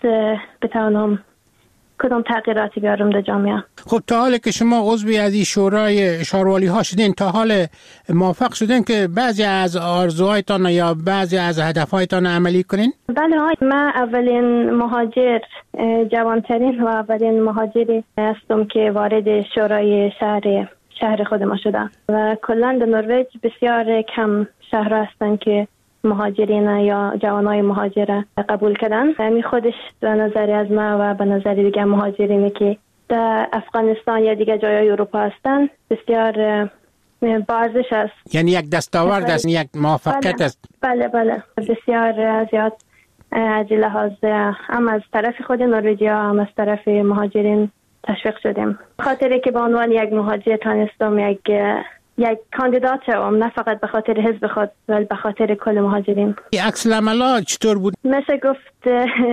بتوانم کدام تغییراتی بیارم در جامعه. خب تا حالی که شما عضوی از این شورای شهرواری ها شدین، تا حال موافق شدین که بعضی از آرزوهایتان یا بعضی از هدفهایتان عملی کنین؟ بله، من اولین مهاجر، جوانترین و اولین مهاجری هستم که وارد شورای شهر خود ما شدم و کلا در نروژ بسیار کم شهرها هستن که مهاجرین یا جوانای مهاجر قبول کردن. یعنی خودش به نظر از ما و به نظر دیگه مهاجرینی که در افغانستان یا دیگه جای اروپا هستن بسیار بارزش است. یعنی یک دستاورد است، یک موفقیت است. بله بسیار زیاد از لحاظ هم از طرف خود نروژیا هم از طرف مهاجرین تشویق شدیم. خاطری که به عنوان یک مهاجر تانستم یک کاندیدات شوم، نه فقط به خاطر حزب خود بلکه به خاطر کل مهاجرین. عکس العمل چطور بود؟ میشه گفت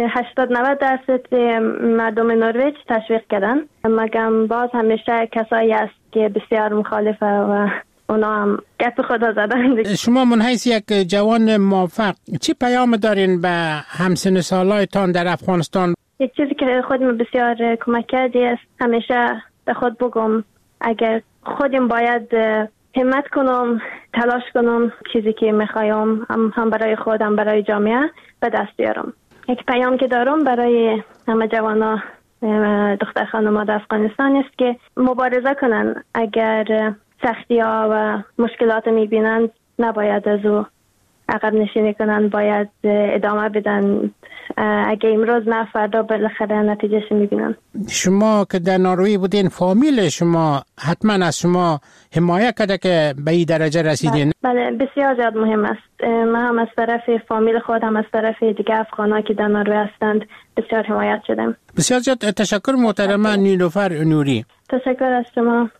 80-90% مردم نروژ تشویق کردن، مگم باز همیشه کسایی است که بسیار مخالفه و اونا هم گپ خدا زدن. شما من حیث یک جوان موفق چی پیام دارین به همسن سالایتان در افغانستان؟ یک چیزی که خودم بسیار کمک کرده است همیشه به خود بگم اگر خودم باید همت کنم، تلاش کنم، چیزی که میخوایم هم برای خودم برای جامعه به دست بیارم. یک پیام که دارم برای همه جوانا دختر خانم‌ها در افغانستان است که مبارزه کنن. اگر سختی ها و مشکلات میبینن نباید از او عقب نشینی کنن، باید ادامه بدن. اگه امروز نه فردا بالاخره نتیجهش میبینن. شما که در نروژ بودین، فامیل شما حتما از شما حمایت کرده که به این درجه رسیدین؟ بله بسیار زیاد مهم است. من هم از طرف فامیل خودم از طرف دیگه افغان‌ها که در نروژ هستند بسیار حمایت شدم. بسیار زیاد تشکر محترمه نیلوفر نوری. تشکر از شما.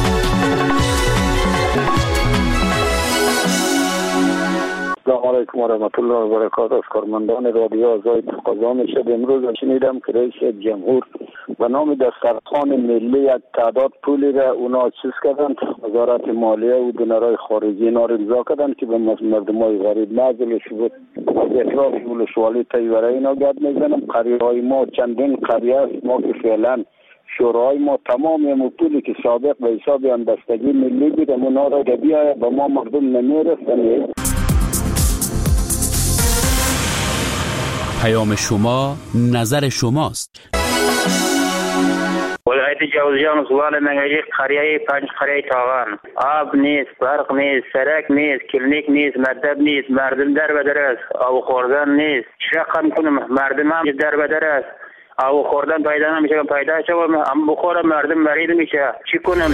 سلام علیکم و رحمت الله و برکاته. از کارمندان رادیو آزاد تقاضا میشد امروز شنیدم که رئیس جمهور به نام دسترخوان ملی یک تعداد پولی را اونا چیز کردند، وزارت مالیه و دلارای خارجی اینا را امضا کردند که به مردمای غریب نازلش بود. از اطراف ولسوالی تیوره اینا گرد میزنم. قریه‌های ما چندین قریه است، ما که فعلا شورای ما تمام پولی که سابق به حساب همبستگی ملی بود اونا را بیاید به ما مردم نمیرسند. پیام شما نظر شماست. ولایت جوزجان سوال منگی قریه 5 قریه تاغان، آب نیست، برق نیست، سرک نیست، کلینیک نیست، مکتب نیست، مردم در بدر است، آب خوردن نیست. چه کم کنم؟ مردم هم در بدر است، آب خوردن پیدا نمیشه، پیدا شه هم بخورم مردم مریض میشه، چی کنم؟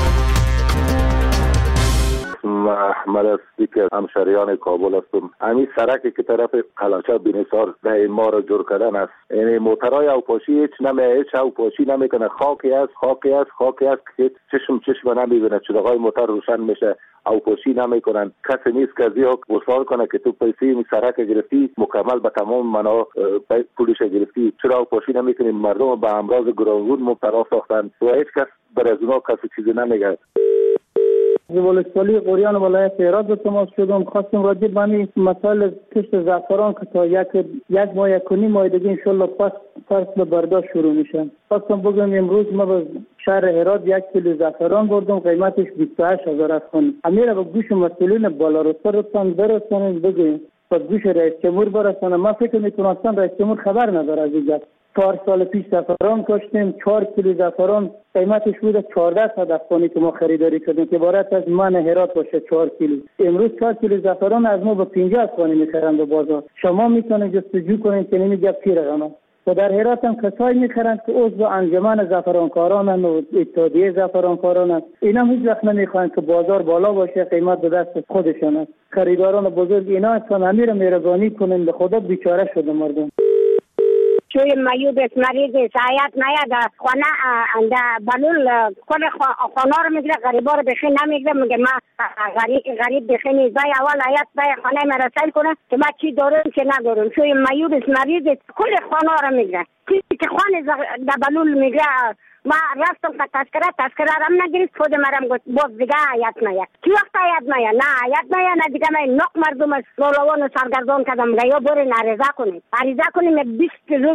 محمد هستی که همشهریان کابل هستم. همین سرکی که طرف قلاچه بینیسار در این ما را جور کردن است. یعنی موترهای اوپاشی هیچ اوپاشی نمیکنه. خاکی است که چشم نمیبینه. چراغای موتر روشن میشه، اوپاشی نمیکنن. کسی نیست که زیاد وصال کنه که تو پیسه این سرک گرفتی مکمل به تمام منا پولش گرفتی. چرا اوپاشی نمیکنیم؟ مردم به امراض گوناگون مبتلا ساختن و هیچ کس بر از اونا کسی چیزی نمیگه. ولسوالی قریان ولایت هرات به تماس شدم. خواستم راجع به این مسائل کشت زعفران که تا یک ماه یکونی ماه دیگه انشالله پس به برداشت شروع میشه. خواستم بگم امروز ما به شهر هرات 1 کیلو زعفران بردم، قیمتش 28000 افغانی. امیر به گوش مسئولین بالا رتبه برسونید بگویید، به گوش رئیس جمهور برسونه. من فکر میکنم رئیس جمهور خبر نداره از این. 4 سال پیش زعفران کاشتیم، 4 کیلو زعفران قیمتش بود 1400 افغانی که ما خریداری کردیم که عبارت از من هرات باشه 4 کیلو. امروز 4 کیلو زعفران از ما به 50 افغانی میخرن به بازار. شما میتونید جستجو کنید که نمیگه چی رقمه. و در هرات هم کسایی میخرن که عضو انجمن زعفرانکاران و اتحادیه زعفرانکاران، اینا هیچ وقت نمیخوان که بازار بالا باشه، قیمت به دست خودشون است. خریداران بزرگ اینا اصلا امیر مهربانی کنن، به خدا بیچاره شده مردم. شوی مایو بس مریض سایت نیاد خانه انده بلول کل خانه رو میگیره، غریبا رو بخی نمیگیره. میگه ما غریب بخی نیزای اول آیت بای خانه مرا سیل کنه که ما چی دارم که ندارم. شوی مایو بس مریض کل خانه رو میگیره، که خانه ده بلول میگیره. ما رفتم که تذکره رم نگیرید، خود مرم گفت باز دیگه آیت نیاد. کی وقت آیت نیاد؟ نه آیت نیاد، نه دیگه من نق مردم لولوان سرگردان کردم. میگه یا برین عریضه کنیم 20 روز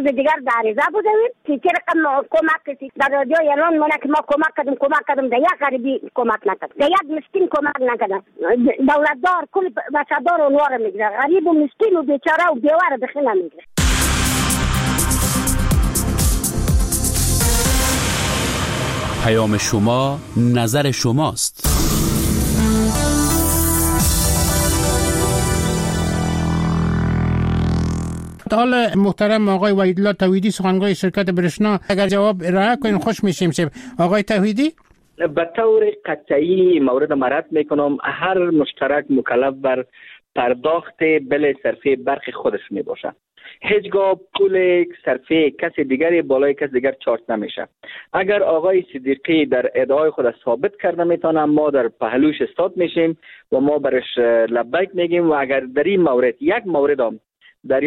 دیگر در عریضه بودیم که چه رقم کمک کسی در رادیو اعلان مونه که ما کمک کردیم در یک غریبی کمک نکرد، در یک مسکین کمک نکرد. دولتدار کل بچه‌دار اونوار میگیره، غریب و مسکین و بیچاره و بیوار بخی نمیگیره. پیام شما نظر شماست. حال محترم آقای وحیدالله توحیدی سخنگوی شرکت برشنا اگر جواب ارائه کنین خوش میشیم. آقای توحیدی، به طور قطعی مورد مرد میکنم هر مشترک مکلف بر پرداخت بل صرفه برق خودش میباشه. هیچگاه پول صرفه کسی دیگری بالای کسی دیگر چارت نمیشه. اگر آقای صدیقی در ادعای خود ثابت کرده میتونه ما در پهلوش استاد میشیم و ما برش لبیک میگیم. و اگر در این مورد یک مورد هم در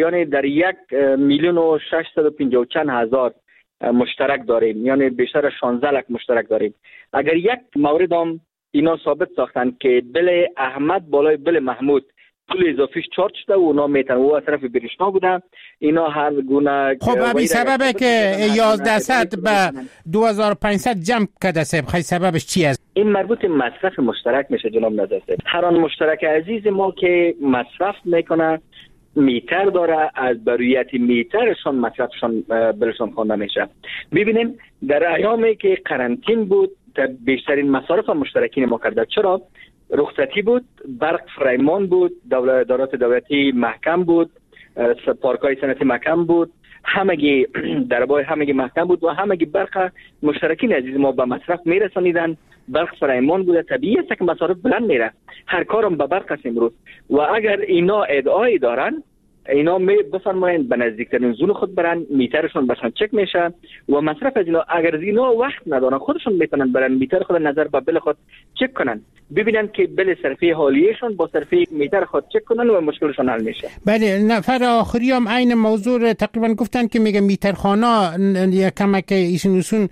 1,650,000 مشترک داریم، یعنی بیشتر 16 لک مشترک داریم، اگر یک مورد هم اینا ثابت ساختن که بل احمد بالای بل محمود پول اضافیش چارج شده و اونا میتونن او از طرف برشنا بودن، اینا هر گونه خب ابی سببه که 1100 به 2500 جمع کرده سب خیلی سببش چی است؟ این مربوط مصرف مشترک میشه جناب نظر سب. هر آن مشترک عزیز ما که مصرف میکنه میتر داره، از برویت میترشان مصرفشان بلشان خوانده میشه. ببینیم در ایامی که قرنطین بود بیشترین مصارف مشترکین ما کرده. چرا؟ رخصتی بود، برق فریمان بود، دارات دولتی محکم بود، پارکای صنعتی محکم بود، همگی دربای همگی محکم بود و همگی برق مشترکین عزیز ما به مصرف میرسانیدن. برق فریمان بوده، طبیعی است که مصارف بلند میره، هر کارم به برق است امروز. و اگر اینا ادعای دارن اینا بفرمایند به نزدیکترین زون خود برن، میترشون باشن چک میشه و مصرف از اینا اگر از اینا وقت ندارن خودشون میتونن برن میتر خود نظر به بل خود چک کنن، ببینن که بل صرفه حالیهشون با صرفه میتر خود چک کنن و مشکلشون حل میشه. بله، نفر آخری هم عین موضوع تقریبا گفتن که میگه میترخانا یک کمک ایشون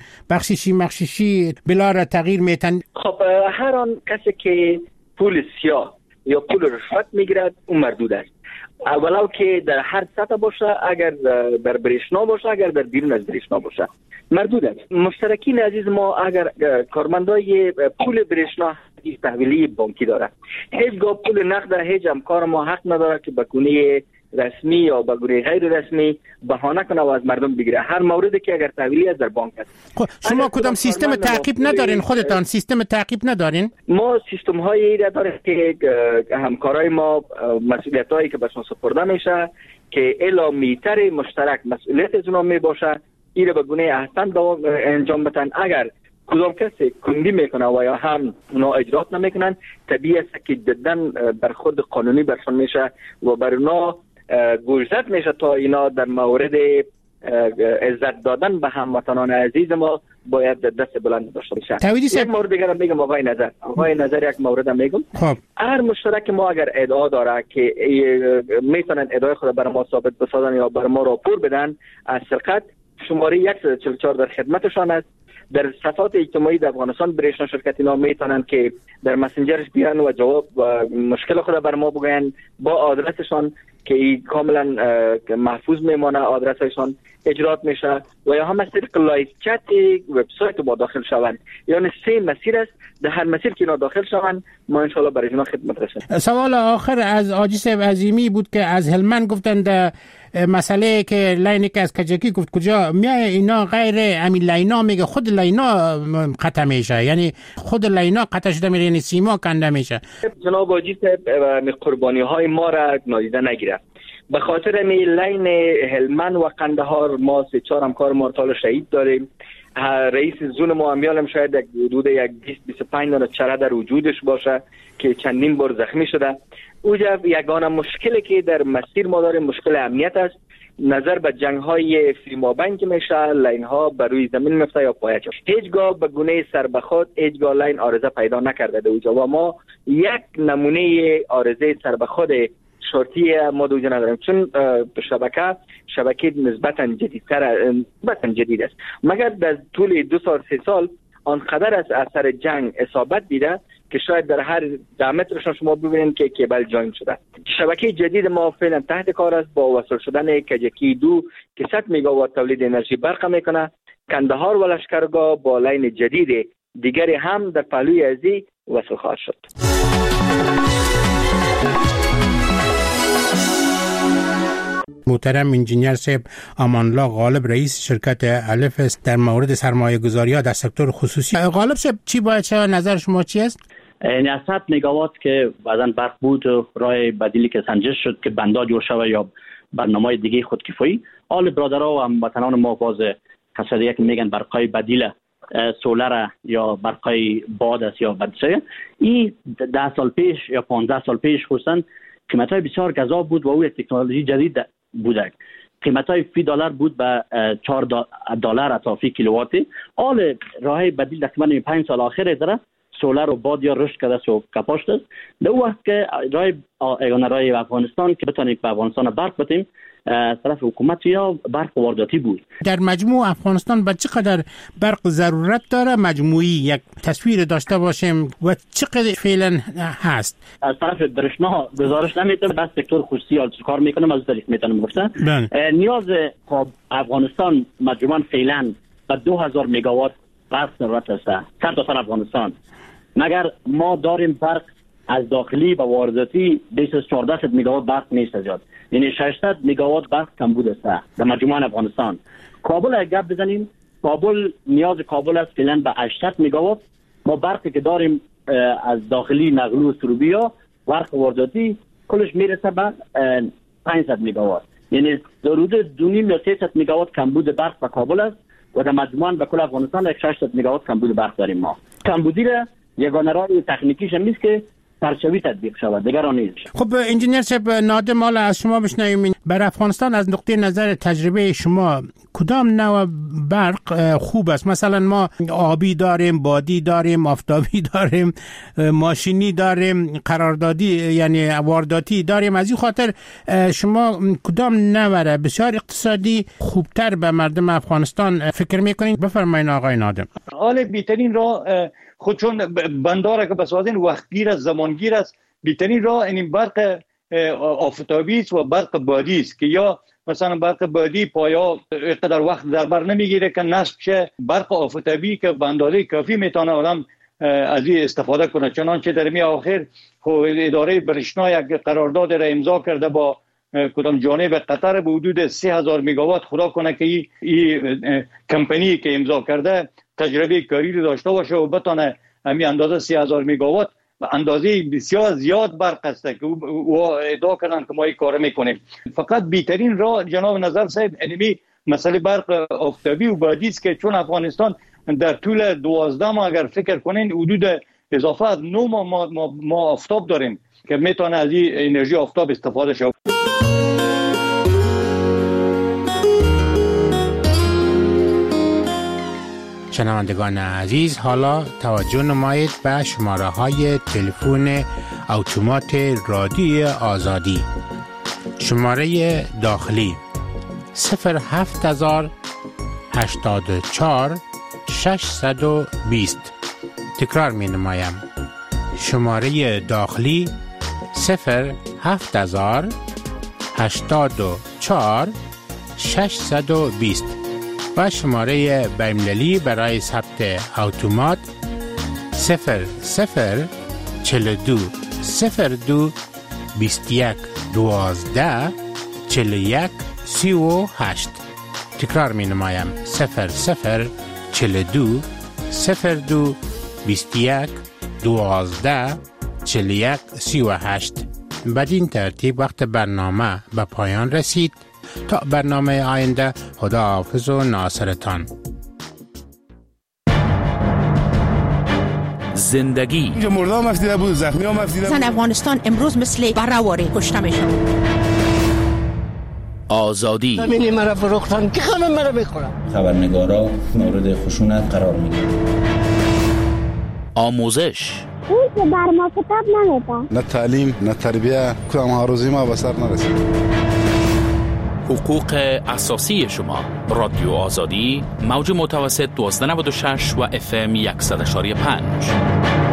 بخششی بلا را تغییر میتن. خب هر آن کسی که پول سیاه یا پول رشوت میگیرد اون مردود است، ولو که در هر سطح باشه، اگر در برشنا باشه اگر در بیرون از برشنا باشه مردود است. مشترکین عزیز ما اگر کارمندای پول برشنا تحویلی بانکی داره، هیچگاه پول نقد هیچ همکار ما حق نداره که به گونه رسمی یا به گونه غیر رسمی بهانه کنه و از مردم بگیره. هر موردی که اگر تحویلی از در بانک است. خب شما کدام سیستم تعقیب ندارین؟ خودتان سیستم تعقیب ندارین؟ ما سیستم هایی داریم که همکارای ما مسئولیت هایی که بهشون سپرده میشه که الا میتر مشترک مسئولیت از اونا میباشه، این به گونه احسن انجام بدن. اگر کدام کسی کندی میکنه و یا هم اونا اجرات نمیکنن، طبیعی است که جدن بر خود قانونی برشون میشه و بر اونا گوشزد میشه تا اینا در مورد عزت دادن به هموطنان عزیز ما باید دست بلند داشته باشه. یک مورد دیگر میگم آقای نظر یک مورد میگم. خب هر مشترک ما اگر ادعا داره که میتونن ادعای خود برای ما ثابت بسازن یا برای ما راپور بدن از سرقت، شماره 144 در خدمتشان است. در صفحات اجتماعی در افغانستان برشنا شرکت اینا میتونن که در مسنجرش بیان و جواب و مشکل خود بر ما بگن با آدرسشان که کاملا محفوظ میمانه، آدرسشان اجرات میشه و یا هم از طریق لایو چت وبسایت ما داخل شوند. یعنی سه مسیر است، در هر مسیر که اینا داخل شوند ما ان شاء الله برای اینا خدمت رسیم. سوال آخر از آجی صاحب عظیمی بود که از هلمند گفتند مسئله که لاینی که از کجکی گفت کجا میای اینا غیر همین لاینا، میگه خود لاینا قطع میشه، یعنی خود لاینا قطع شده میره، یعنی سیما کنده میشه. جناب آجی صاحب قربانی های ما را نادیده نگیره. به خاطر می لین هلمند و قندهار ما 3-4 همکار مرتال شهید داریم. رئیس زون ما امیالم شاید حدود 20-25 دانه چره در وجودش باشه که چندین بار زخمی شده. اوجا یگانه مشکلی که در مسیر ما داریم مشکل امنیت است. نظر به جنگ های فیمابین که میشه لین ها بر روی زمین میفته یا پایه چه هیچگاه به گونه سربخود هیچگاه لین آرزه پیدا نکرده در اوجا و ما یک نمونه آرزه سربخود شرطی ما دوجه نداریم، چون شبکه نسبتا جدید است. مگر در طول 2 سال 3 سال آنقدر از اثر جنگ اصابت دیده که شاید در هر 10 مترشان شما ببینید که کیبل جوین شده. شبکه جدید ما فعلا تحت کار است با وصل شدن کجکی 2 که 100 مگاوات تولید انرژی برق میکنه. کندهار و لشکرگاه با لین جدید دیگری هم در پهلوی ازی وصل خواهد شد. محترم انجینیر صاحب امان‌الله غالب رئیس شرکت الف است در مورد سرمایه گذاری ها در سکتور خصوصی. غالب صاحب چی باید شد؟ نظر شما چی است؟ یعنی 100 مگاوات که بعداً برق بود راه بدیلی که سنجش شد که بندها جور شود یا برنامه‌های دیگه خودکفایی. آل برادرها و هموطنان ما باز کسایی که میگن برقای بدیل سولر یا برقای باد است یا بدسه، این 10 سال پیش یا 15 سال پیش خصوصا قیمت‌های بسیار گذاب بود و او تکنولوژی جدید بوده. قیمت‌های فی دلار بود به $4 اطافی کیلوواتی. آل راه بدیل تقریبا 5 سال آخر داره سولر و باد یا رشد کرده و کپاشت است. در وقت که راه افغانستان که بتونیم به افغانستان برق بدیم طرف حکومت یا برق وارداتی بود. در مجموع افغانستان به چقدر برق ضرورت داره مجموعی یک تصویر داشته باشیم و چقدر فعلا هست؟ از طرف برشنا گزارش نمیتونه، بس سکتور خصوصی کار میکنه از طریق میتونه گفتن. نیاز افغانستان مجموعاً فعلا به 2000 مگاوات برق ضرورت است. سر افغانستان مگر ما داریم برق از داخلی و وارداتی 214 مگاوات برق نیست زیاد، یعنی 600 مگاوات برق کم بوده است در مجموعه افغانستان. کابل اگه گپ بزنیم، کابل نیاز کابل است فعلا به 800 مگاوات. ما برقی که داریم از داخلی نقلو و سروبیا برق وارداتی کلش میرسه به 500 مگاوات، یعنی در حدود 2.5 یا 300 مگاوات کمبود برق به کابل است و در مجموعاً به کل افغانستان 600 مگاوات کمبود برق داریم. ما کمبودی را یگانه راه تکنیکیش هم نیست که پرچوی تطبیق شود، دیگر آن نیست. خب انجینیر صاحب نادم مالا از شما بشنویم، بر افغانستان از نقطه نظر تجربه شما کدام نوع برق خوب است؟ مثلا ما آبی داریم، بادی داریم، آفتابی داریم، ماشینی داریم، قراردادی یعنی وارداتی داریم. از این خاطر شما کدام نوع بسیار اقتصادی خوبتر به مردم افغانستان فکر میکنید؟ بفرمایید آقای نادم. حال بهترین راه خودشون بنداره که بسازین وقتگیر است، زمانگیر است. بهترین راه این برق آفتابی است و برق بادی است که یا مثلا برق بادی پایا اینقدر وقت در بر نمیگیره که نصب شه. برق آفتابی که به اندازه کافی میتونه آدم از این استفاده کنه. چنانچه در می آخر اداره برشنا یک قرارداد را امضا کرده با کدام جانب قطر به حدود 3000 مگاوات. خدا کنه که این کمپانی که امضا کرده تجربه کاری رو داشته باشه و بتونه همین اندازه 3000 مگاوات و اندازه بسیار زیاد برق است که او ادعا کردن که ما این کار میکنیم. فقط بهترین راه جناب نظر صاحب انمی مسئله برق آفتابی و بادی است که چون افغانستان در طول 12 ماه اگر فکر کنین حدود اضافه از 9 ماه آفتاب داریم که میتونه از این انرژی آفتاب استفاده شه. شنوندگان عزیز، حالا توجه نمایید به شماره های تلفن اتومات رادیوی آزادی. شماره داخلی 07084 620. تکرار می نمایم. شماره داخلی 07084 620 و شماره بین‌المللی برای ثبت اتومات 0042 02 21 12 41 38. تکرار می نمایم 0042 02 21 12 41 38. بدین ترتیب وقت برنامه به پایان رسید. تا برنامه آینده، خدا حافظ و ناصرتان. زندگی اینجا مرده هم افتیده بود، زخمی هم افتیده بود. زن افغانستان امروز مثل برهواری کشته میشن. آزادی زمینی مرا فروختن که همه مرا میخورن. خبرنگارا مورد خشونت قرار میگیرن. آموزش اون که بر ما کتاب نمیده. نه تعلیم نه تربیه، کدام ها روزی ما به سر نرسید. حقوق اساسی شما. رادیو آزادی، موج متوسط 1296 و FM 100.5.